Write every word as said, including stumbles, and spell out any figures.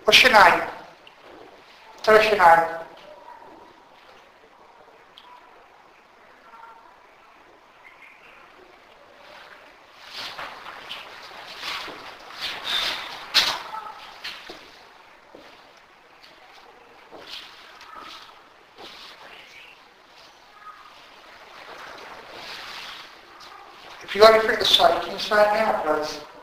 scenario. Tre scenari. If you want to print the site, can you sign now, please?